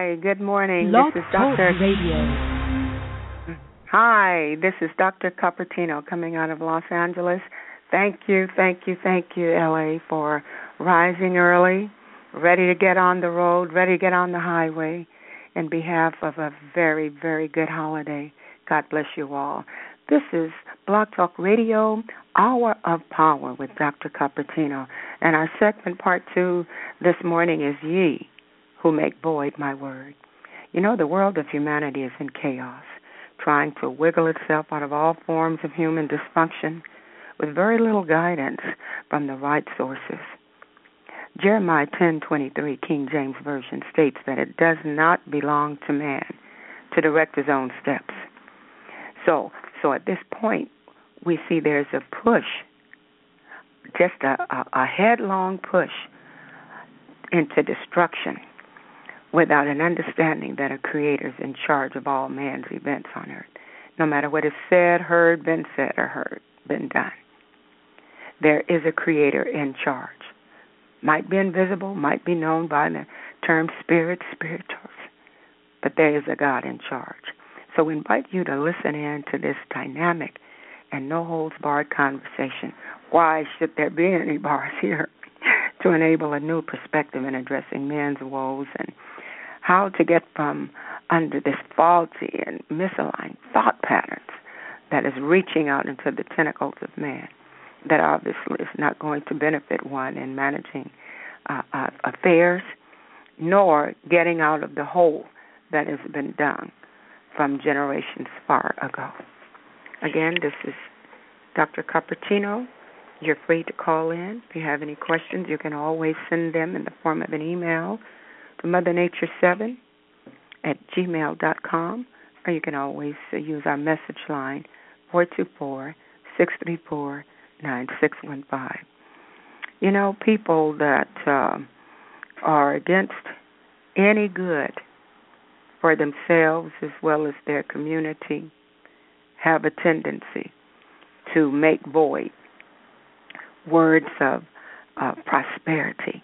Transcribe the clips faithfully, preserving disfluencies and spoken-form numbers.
Hi, good morning. Blog This is Talk Doctor Radio. Hi, this is Doctor Cupertino coming out of Los Angeles. Thank you, thank you, thank you, L A, for rising early, ready to get on the road, ready to get on the highway, in behalf of a very, very good holiday. God bless you all. This is Blog Talk Radio, Hour of Power with Doctor Cupertino. And our segment part two this morning is Ye Who Make Void My Word. You know, the world of humanity is in chaos, trying to wiggle itself out of all forms of human dysfunction with very little guidance from the right sources. Jeremiah ten twenty-three, King James Version, states that it does not belong to man to direct his own steps. So, so at this point, we see there's a push, just a, a, a headlong push into destruction without an understanding that a Creator is in charge of all man's events on earth, no matter what is said, heard, been said, or heard, been done. There is a Creator in charge. Might be invisible, might be known by the term spirit, spiritus, but there is a God in charge. So we invite you to listen in to this dynamic and no-holds-barred conversation. Why should there be any bars here? To enable a new perspective in addressing man's woes and how to get from under this faulty and misaligned thought patterns that is reaching out into the tentacles of man, that obviously is not going to benefit one in managing uh, uh, affairs, nor getting out of the hole that has been done from generations far ago. Again, this is Doctor Cupertino. You're free to call in. If you have any questions, you can always send them in the form of an email to mother nature seven at gmail dot com, or you can always uh, use our message line, four two four, six three four, nine six one five. You know, people that uh, are against any good for themselves as well as their community have a tendency to make void words of uh, prosperity,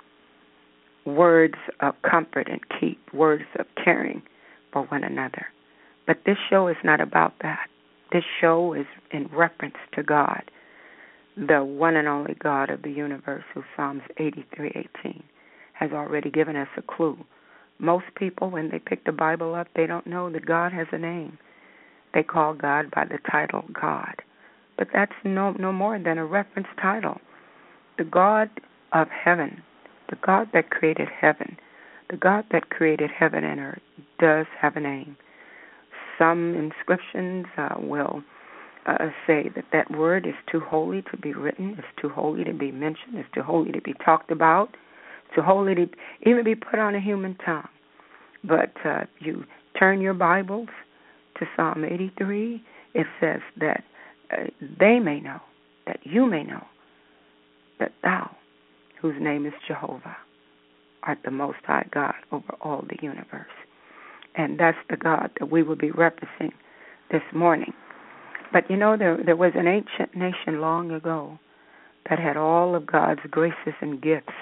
words of comfort and keep, words of caring for one another. But this show is not about that. This show is in reference to God, the one and only God of the universe, who Psalms eighty-three eighteen has already given us a clue. Most people, when they pick the Bible up, they don't know that God has a name. They call God by the title God. But that's no, no more than a reference title. The God of heaven, the God that created heaven, the God that created heaven and earth does have a name. Some inscriptions uh, will uh, say that that word is too holy to be written, it's too holy to be mentioned, it's too holy to be talked about, too holy to even be put on a human tongue. But uh, if you turn your Bibles to Psalm eighty-three, it says that uh, they may know, that you may know, that thou, whose name is Jehovah, art the Most High God over all the universe. And that's the God that we will be referencing this morning. But you know, there, there was an ancient nation long ago that had all of God's graces and gifts,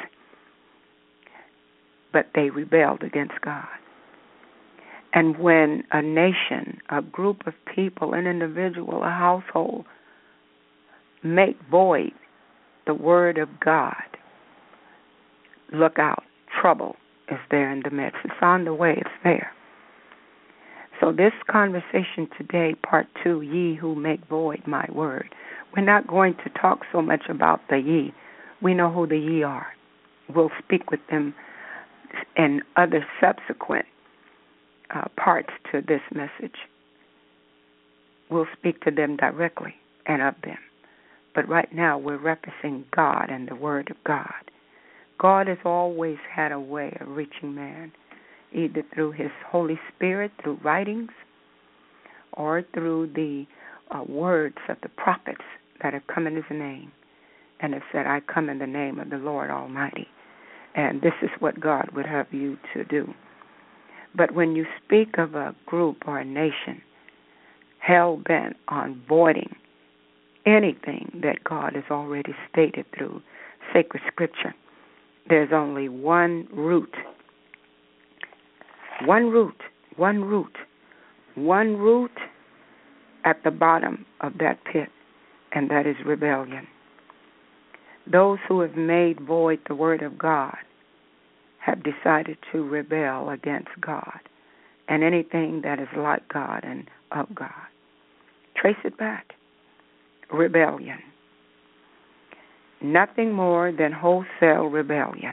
but they rebelled against God. And when a nation, a group of people, an individual, a household make void the word of God, look out, trouble is there in the midst. It's on the way, it's there. So this conversation today, part two, ye who make void my word, we're not going to talk so much about the ye. We know who the ye are. We'll speak with them in other subsequent uh, parts to this message. We'll speak to them directly and of them. But right now we're referencing God and the Word of God. God has always had a way of reaching man, either through His Holy Spirit, through writings, or through the uh, words of the prophets that have come in His name and have said, I come in the name of the Lord Almighty. And this is what God would have you to do. But when you speak of a group or a nation hell-bent on voiding anything that God has already stated through sacred scripture, there's only one root One root, one root, one root at the bottom of that pit, and that is rebellion. Those who have made void the word of God have decided to rebel against God and anything that is like God and of God. Trace it back. Rebellion. Nothing more than wholesale rebellion.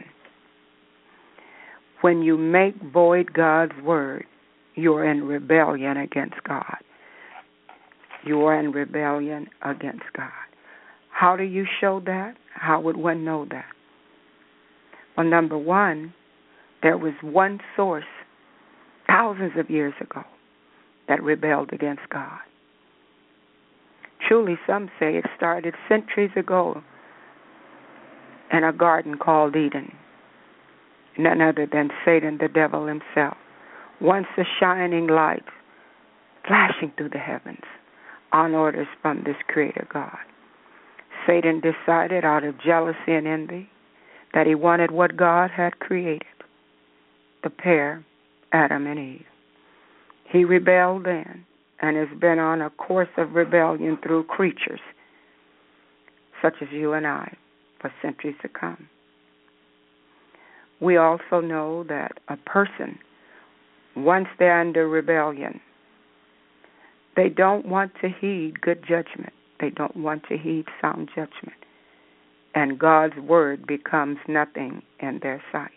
When you make void God's word, you're in rebellion against God. You are in rebellion against God. How do you show that? How would one know that? Well, number one, there was one source thousands of years ago that rebelled against God. Truly, some say it started centuries ago in a garden called Eden. None other than Satan, the devil himself. Once a shining light flashing through the heavens on orders from this Creator God. Satan decided out of jealousy and envy that he wanted what God had created, the pair, Adam and Eve. He rebelled then and has been on a course of rebellion through creatures such as you and I for centuries to come. We also know that a person, once they're under rebellion, they don't want to heed good judgment. They don't want to heed sound judgment. And God's word becomes nothing in their sight.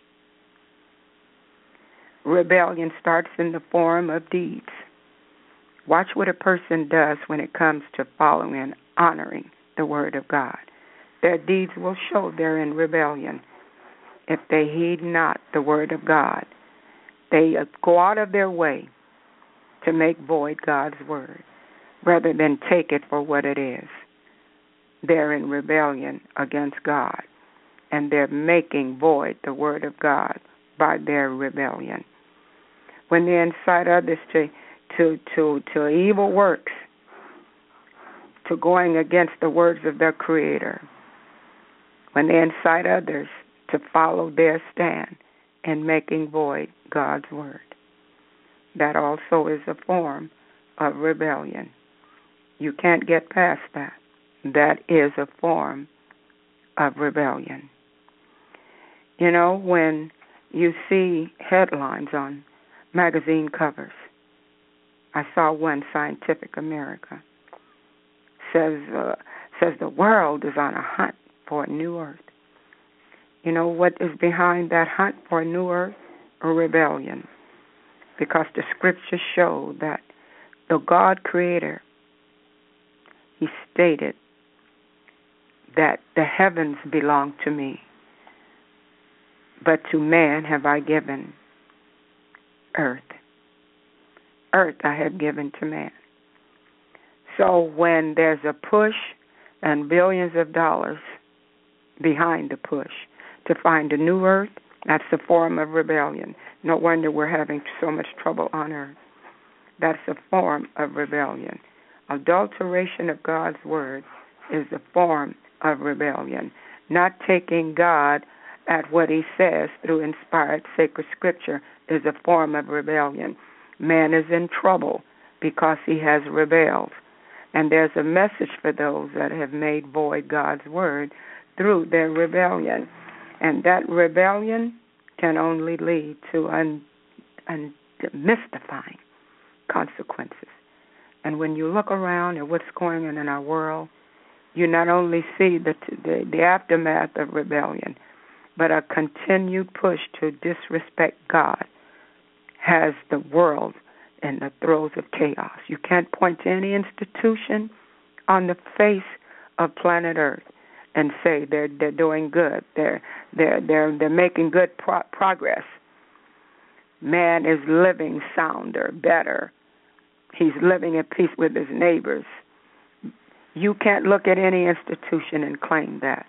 Rebellion starts in the form of deeds. Watch what a person does when it comes to following and honoring the word of God. Their deeds will show they're in rebellion. If they heed not the word of God, they go out of their way to make void God's word rather than take it for what it is. They're in rebellion against God, and they're making void the word of God by their rebellion. When they incite others to, to, to, to evil works, to going against the words of their Creator, when they incite others to follow their stand in making void God's word, that also is a form of rebellion. You can't get past that. That is a form of rebellion. You know, when you see headlines on magazine covers, I saw one, Scientific America, says uh, says the world is on a hunt for a new earth. You know what is behind that hunt for a new earth? A rebellion. Because the scriptures show that the God Creator, He stated that the heavens belong to me, but to man have I given earth. Earth I have given to man. So when there's a push and billions of dollars behind the push to find a new earth, that's a form of rebellion. No wonder we're having so much trouble on earth. That's a form of rebellion. Adulteration of God's word is a form of rebellion. Not taking God at what He says through inspired sacred scripture is a form of rebellion. Man is in trouble because he has rebelled. And there's a message for those that have made void God's word through their rebellion. And that rebellion can only lead to un, un, mystifying consequences. And when you look around at what's going on in our world, you not only see the, the, the aftermath of rebellion, but a continued push to disrespect God has the world in the throes of chaos. You can't point to any institution on the face of planet Earth and say they're they're doing good. They're they're they're they're making good pro- progress. Man is living sounder, better. He's living at peace with his neighbors. You can't look at any institution and claim that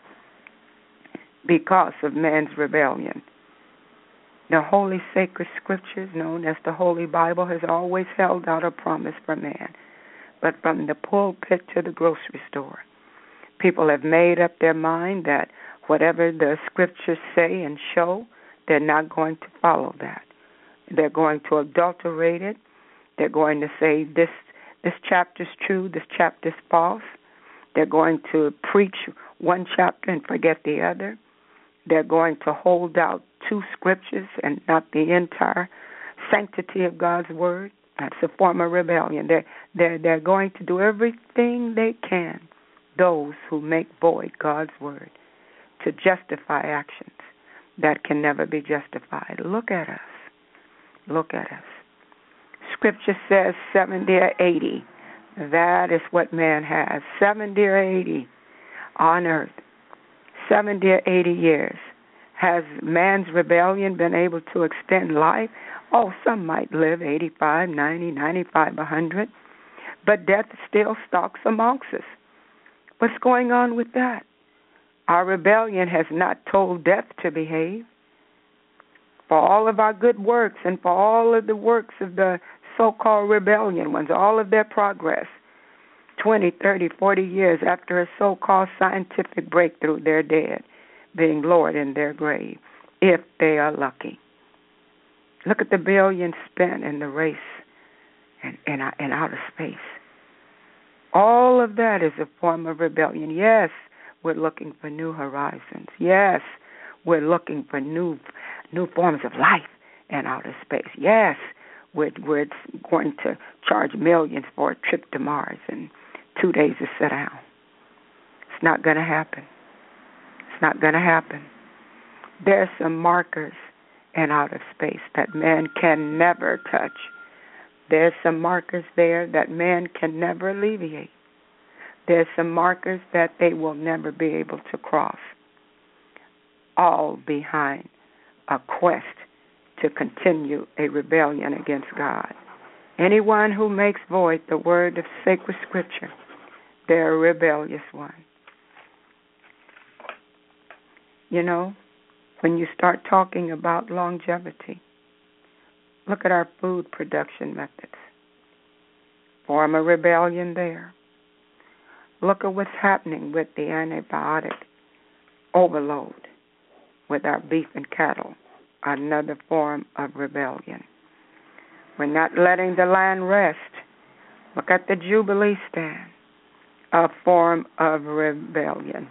because of man's rebellion. The Holy Sacred Scriptures, known as the Holy Bible, has always held out a promise for man. But from the pulpit to the grocery store, people have made up their mind that whatever the Scriptures say and show, they're not going to follow that. They're going to adulterate it. They're going to say this this chapter's true, this chapter's false. They're going to preach one chapter and forget the other. They're going to hold out two scriptures and not the entire sanctity of God's word. That's a form of rebellion. They're, they're, they're going to do everything they can, those who make void God's word, to justify actions that can never be justified. Look at us. Look at us. Scripture says seventy or eighty. That is what man has. seventy or eighty on earth. seventy or eighty years. Has man's rebellion been able to extend life? Oh, some might live eighty-five, ninety, ninety-five, one hundred. But death still stalks amongst us. What's going on with that? Our rebellion has not told death to behave. For all of our good works and for all of the works of the so-called rebellion ones, all of their progress, twenty, thirty, forty years after a so-called scientific breakthrough, they're dead, being lowered in their grave, if they are lucky. Look at the billions spent in the race and in, in, in outer space. All of that is a form of rebellion. Yes, we're looking for new horizons. Yes, we're looking for new new forms of life in outer space. Yes, we're, we're going to charge millions for a trip to Mars and two days to sit down. It's not going to happen. It's not going to happen. There's some markers in outer space that man can never touch. There's some markers there that man can never alleviate. There's some markers that they will never be able to cross, all behind a quest to continue a rebellion against God. Anyone who makes void the word of sacred Scripture, they're a rebellious one. You know, when you start talking about longevity, look at our food production methods. Form a rebellion there. Look at what's happening with the antibiotic overload with our beef and cattle, another form of rebellion. We're not letting the land rest. Look at the Jubilee stand, a form of rebellion.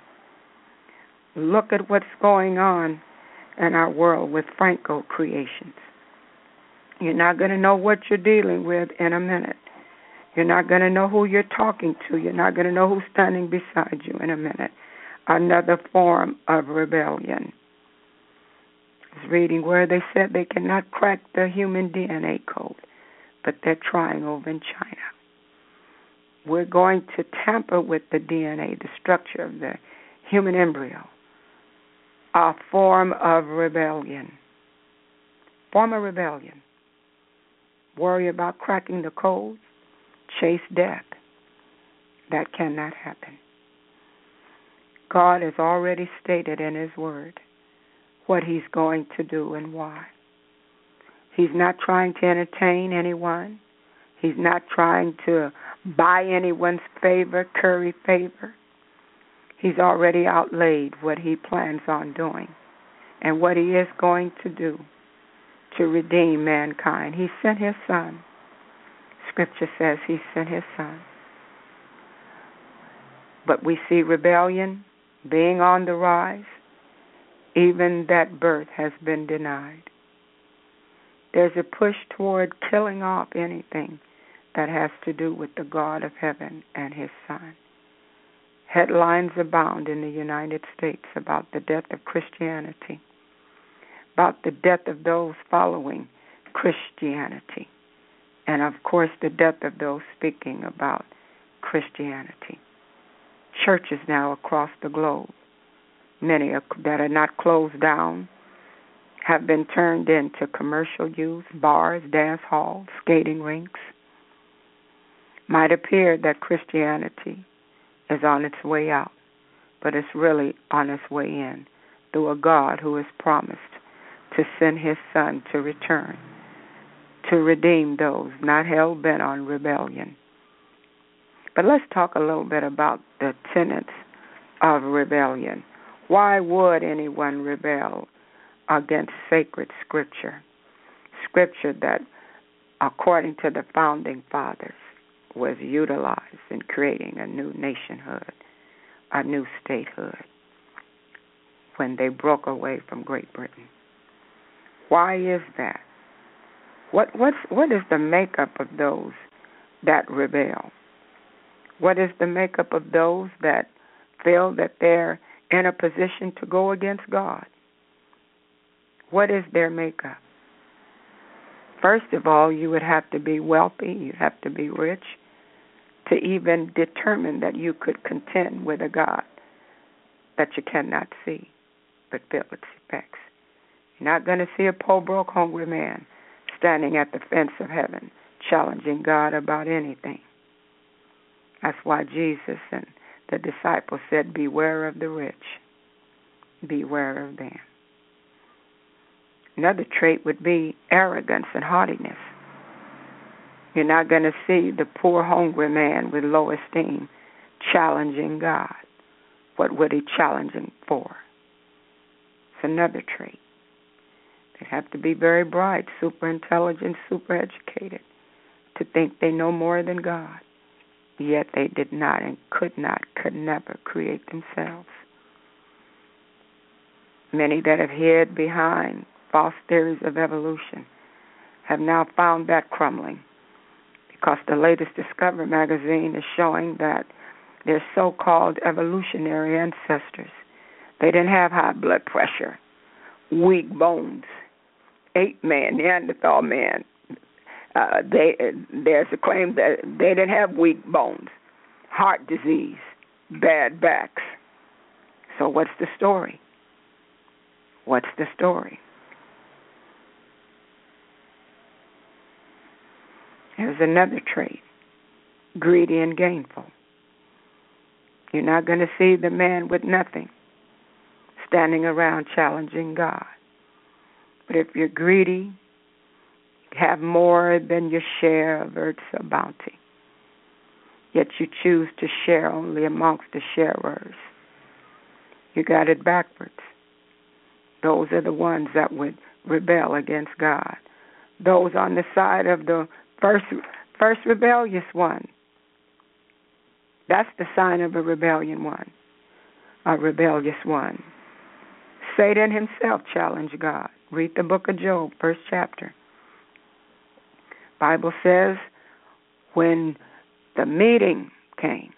Look at what's going on in our world with Franco creations. You're not going to know what you're dealing with in a minute. You're not going to know who you're talking to. You're not going to know who's standing beside you in a minute. Another form of rebellion. I was reading where they said they cannot crack the human D N A code, but they're trying over in China. We're going to tamper with the D N A, the structure of the human embryo. A form of rebellion. Form of rebellion. Worry about cracking the code. Chase death. That cannot happen. God has already stated in His Word what He's going to do and why. He's not trying to entertain anyone. He's not trying to buy anyone's favor, curry favor. He's already outlaid what He plans on doing and what He is going to do to redeem mankind. He sent His Son. Scripture says He sent His Son. But we see rebellion being on the rise. Even that birth has been denied. There's a push toward killing off anything that has to do with the God of heaven and His Son. Headlines abound in the United States about the death of Christianity, about the death of those following Christianity, and of course the death of those speaking about Christianity. Churches now across the globe, many that are not closed down, have been turned into commercial use, bars, dance halls, skating rinks. Might appear that Christianity is on its way out, but it's really on its way in through a God who has promised to send His Son to return, to redeem those not hell-bent on rebellion. But let's talk a little bit about the tenets of rebellion. Why would anyone rebel against sacred Scripture? scripture that, according to the founding fathers, was utilized in creating a new nationhood, a new statehood, when they broke away from Great Britain. Why is that? What what's what is the makeup of those that rebel? What is the makeup of those that feel that they're in a position to go against God? What is their makeup? First of all, you would have to be wealthy, you'd have to be rich, to even determine that you could contend with a God that you cannot see but feel its effects. You're not going to see a poor, broke, hungry man standing at the fence of heaven challenging God about anything. That's why Jesus and the disciples said, beware of the rich, beware of them. Another trait would be arrogance and haughtiness. You're not going to see the poor, hungry man with low esteem challenging God. What would he challenge him for? It's another trait. They have to be very bright, super intelligent, super educated to think they know more than God. Yet they did not and could not, could never create themselves. Many that have hid behind false theories of evolution have now found that crumbling, because the latest Discover magazine is showing that their so-called evolutionary ancestors, they didn't have high blood pressure, weak bones, ape man, Neanderthal man. Uh, they, there's a claim that they didn't have weak bones, heart disease, bad backs. So what's the story? What's the story? There's another trait, greedy and gainful. You're not going to see the man with nothing standing around challenging God. But if you're greedy, have more than your share of earth's bounty, yet you choose to share only amongst the sharers, you got it backwards. Those are the ones that would rebel against God. Those on the side of the first first rebellious one. That's the sign of a rebellion one, a rebellious one. Satan himself challenged God. Read the book of Job, first chapter. Bible says when the meeting came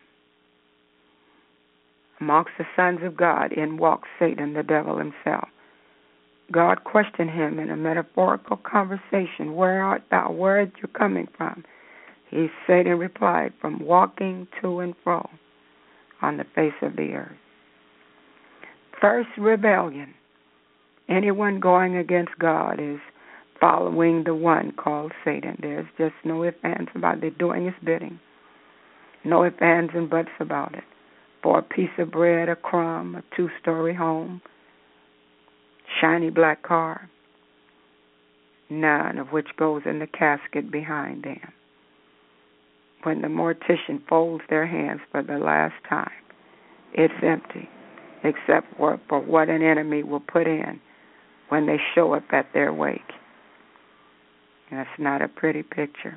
amongst the sons of God, in walked Satan, the devil himself. God questioned him in a metaphorical conversation, where art thou? Where are you coming from? He, Satan replied, from walking to and fro on the face of the earth. First rebellion. Anyone going against God is following the one called Satan. There's just no ifs, ands about it. They're doing his bidding. No ifs, ands, and buts about it. For a piece of bread, a crumb, a two-story home, shiny black car, none of which goes in the casket behind them. When the mortician folds their hands for the last time, it's empty, except for, for what an enemy will put in when they show up at their wake. That's not a pretty picture.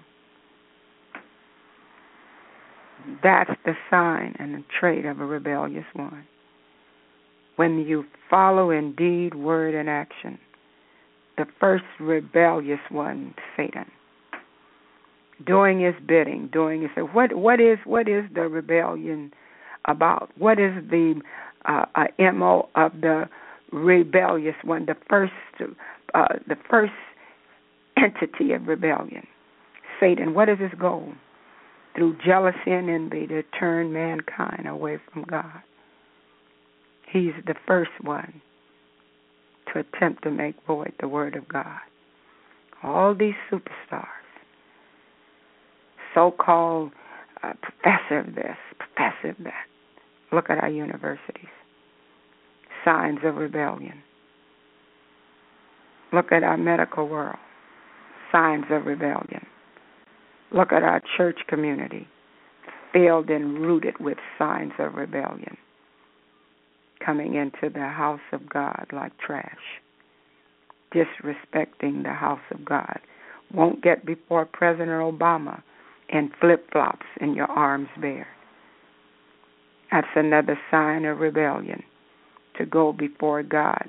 That's the sign and the trait of a rebellious one. When you follow in deed, word, and action, the first rebellious one, Satan, doing his bidding, doing his what what is what is the rebellion about? What is the uh, uh, M O of the rebellious one? The first uh, the first entity of rebellion, Satan. What is his goal? Through jealousy and envy, to turn mankind away from God. He's the first one to attempt to make void the word of God. All these superstars, so-called uh, professor of this, professor of that. Look at our universities. Signs of rebellion. Look at our medical world. Signs of rebellion. Look at our church community, filled and rooted with signs of rebellion, coming into the house of God like trash, disrespecting the house of God won't get before President Obama in flip-flops and your arms bare. That's another sign of rebellion, to go before God,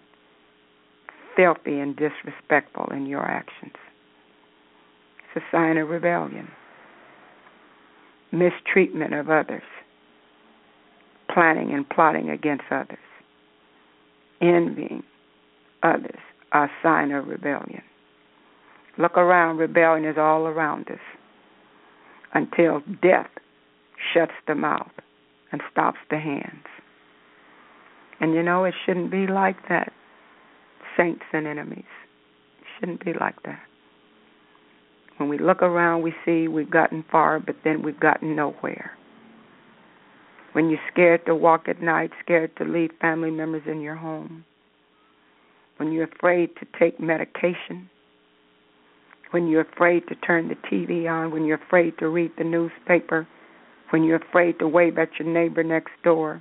filthy and disrespectful in your actions. It's a sign of rebellion. Mistreatment of others, planning and plotting against others, envying others, a sign of rebellion. Look around, rebellion is all around us until death shuts the mouth and stops the hands. And you know, it shouldn't be like that, saints and enemies. It shouldn't be like that. When we look around, we see we've gotten far, but then we've gotten nowhere. When you're scared to walk at night, scared to leave family members in your home, when you're afraid to take medication, when you're afraid to turn the T V on, when you're afraid to read the newspaper, when you're afraid to wave at your neighbor next door,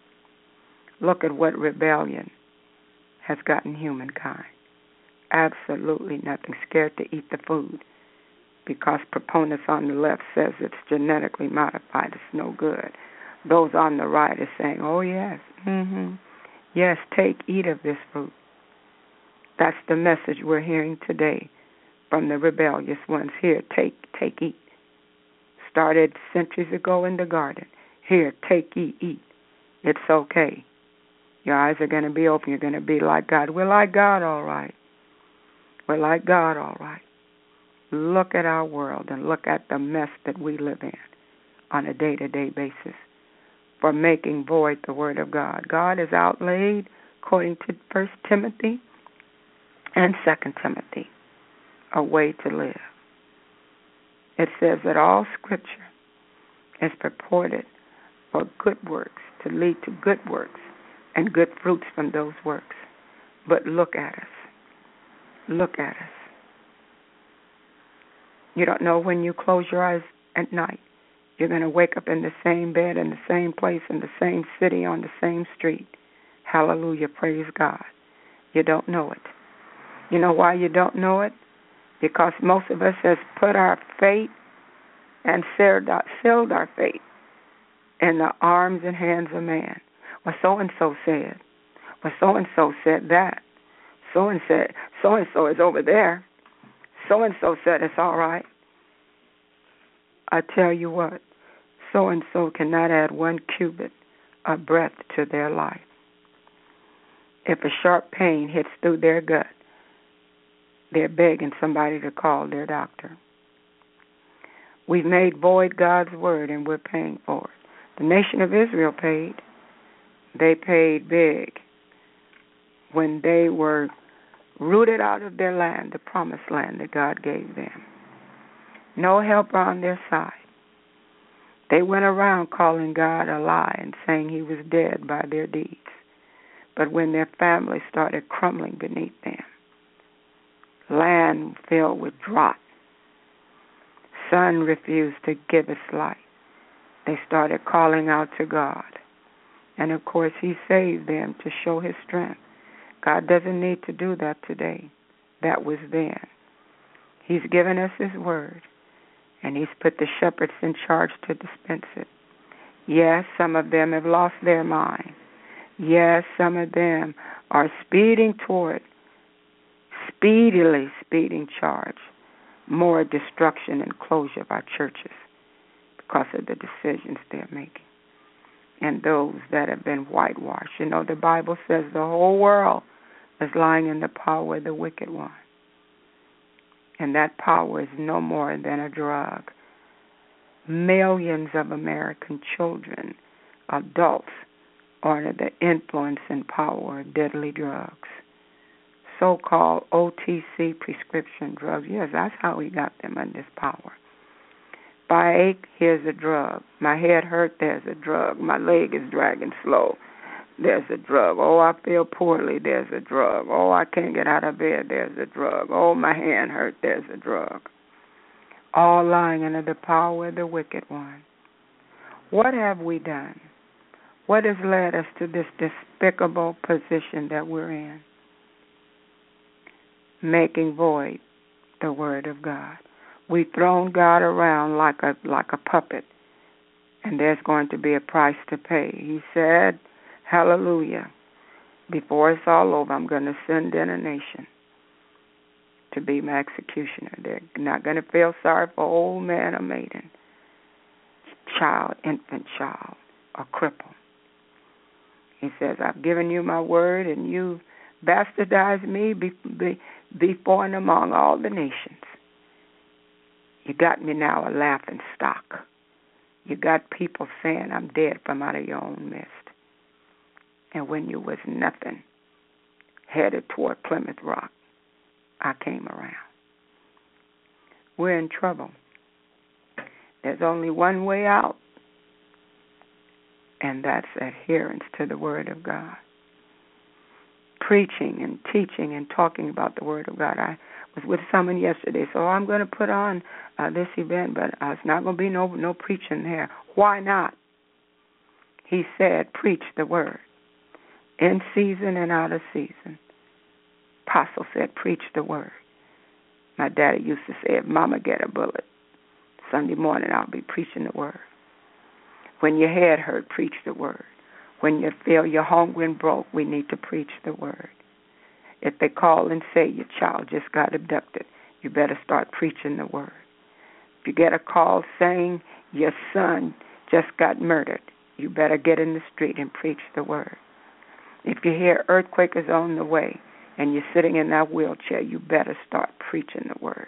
look at what rebellion has gotten humankind. Absolutely nothing. Scared to eat the food because proponents on the left says it's genetically modified, it's no good. Those on the right are saying, oh, yes, mm-hmm. yes, take, eat of this fruit. That's the message we're hearing today from the rebellious ones. Here, take, take, eat. Started centuries ago in the garden. Here, take, eat, eat. It's okay. Your eyes are going to be open. You're going to be like God. We're like God, all right. We're like God, all right. Look at our world and look at the mess that we live in on a day-to-day basis for making void the word of God. God has outlaid, according to First Timothy and Second Timothy, a way to live. It says that all Scripture is purported for good works, to lead to good works and good fruits from those works. But look at us. Look at us. You don't know when you close your eyes at night, you're going to wake up in the same bed, in the same place, in the same city, on the same street. Hallelujah, praise God. You don't know it. You know why you don't know it? Because most of us has put our fate and sealed our fate in the arms and hands of man. Well, so-and-so said. Well, so-and-so said that. So-and said, so-and-so is over there. So-and-so said it's all right. I tell you what, so-and-so cannot add one cubit of breath to their life. If a sharp pain hits through their gut, they're begging somebody to call their doctor. We've made void God's word, and we're paying for it. The nation of Israel paid. They paid big when they were rooted out of their land, the promised land that God gave them. No helper on their side. They went around calling God a lie and saying he was dead by their deeds. But when their family started crumbling beneath them, land filled with drought, sun refused to give its light, they started calling out to God. And of course, he saved them to show his strength. God doesn't need to do that today. That was then. He's given us his word, and he's put the shepherds in charge to dispense it. Yes, some of them have lost their mind. Yes, some of them are speeding toward, speedily speeding charge, more destruction and closure of our churches because of the decisions they're making. And those that have been whitewashed. You know, the Bible says the whole world is lying in the power of the wicked one. And that power is no more than a drug. Millions of American children, adults, are under the influence and power of deadly drugs. So-called O T C prescription drugs. Yes, that's how we got them under this power. If I ache, here's a drug. My head hurt, there's a drug. My leg is dragging slow, there's a drug. Oh, I feel poorly, there's a drug. Oh, I can't get out of bed, there's a drug. Oh, my hand hurt, there's a drug. All lying under the power of the wicked one. What have we done? What has led us to this despicable position that we're in? Making void the Word of God. We've thrown God around like a like a puppet, and there's going to be a price to pay. He said, hallelujah, before it's all over, I'm going to send in a nation to be my executioner. They're not going to feel sorry for old man or maiden, child, infant child, or cripple. He says, I've given you my word, and you bastardized me be, be, before and among all the nations. You got me now a laughing stock. You got people saying I'm dead from out of your own midst. And when you was nothing, headed toward Plymouth Rock, I came around. We're in trouble. There's only one way out, and that's adherence to the Word of God. Preaching and teaching and talking about the Word of God. I was with someone yesterday, so I'm going to put on uh, this event, but uh, it's not going to be no no preaching there. Why not? He said, preach the Word, in season and out of season. Apostle said, preach the Word. My daddy used to say, if Mama get a bullet, Sunday morning I'll be preaching the Word. When your head hurt, preach the Word. When you feel you're hungry and broke, we need to preach the Word. If they call and say your child just got abducted, you better start preaching the Word. If you get a call saying your son just got murdered, you better get in the street and preach the Word. If you hear earthquake is on the way and you're sitting in that wheelchair, you better start preaching the Word.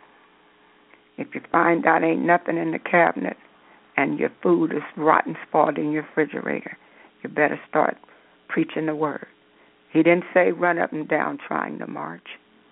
If you find out ain't nothing in the cabinet and your food is rotten, spoiled in your refrigerator, you better start preaching the Word. He didn't say run up and down trying to march.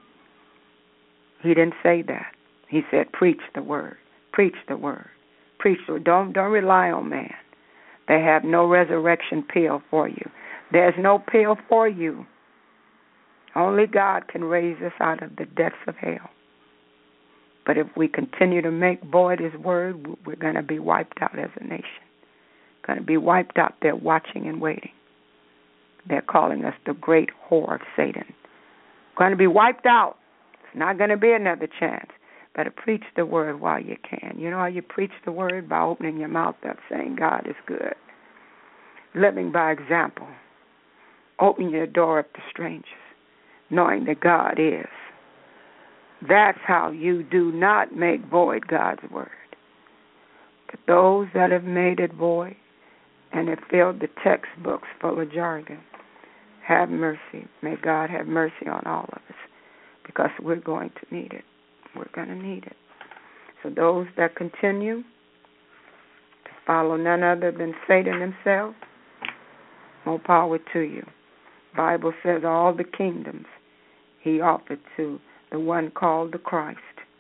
He didn't say that. He said preach the Word. Preach the Word. Preach the Word. Don't, don't rely on man. They have no resurrection pill for you. There's no pill for you. Only God can raise us out of the depths of hell. But if we continue to make void His Word, we're going to be wiped out as a nation. Going to be wiped out there watching and waiting. They're calling us the great whore of Satan. Going to be wiped out. It's not going to be another chance. Better preach the Word while you can. You know how you preach the Word? By opening your mouth up, saying God is good. Living by example. Open your door up to strangers, knowing that God is. That's how you do not make void God's Word. But those that have made it void and have filled the textbooks full of jargon, have mercy. May God have mercy on all of us, because we're going to need it. We're going to need it. So those that continue to follow none other than Satan himself, more power to you. Bible says all the kingdoms He offered to the one called the Christ.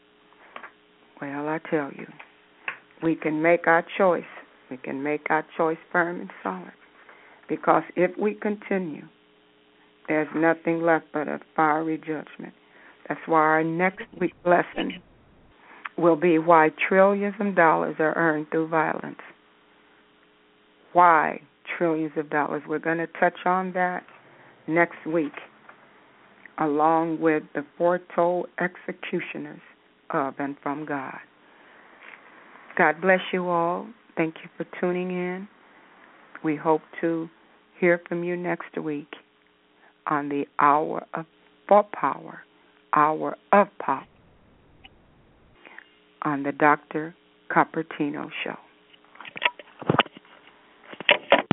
Well, I tell you, we can make our choice. We can make our choice firm and solid. Because if we continue, there's nothing left but a fiery judgment. That's why our next week's lesson will be why trillions of dollars are earned through violence. Why trillions of dollars? We're going to touch on that next week, along with the foretold executioners of and from God. God bless you all. Thank you for tuning in. We hope to hear from you next week on the Hour of for Power, Hour of Power, on the Doctor Cupertino Show.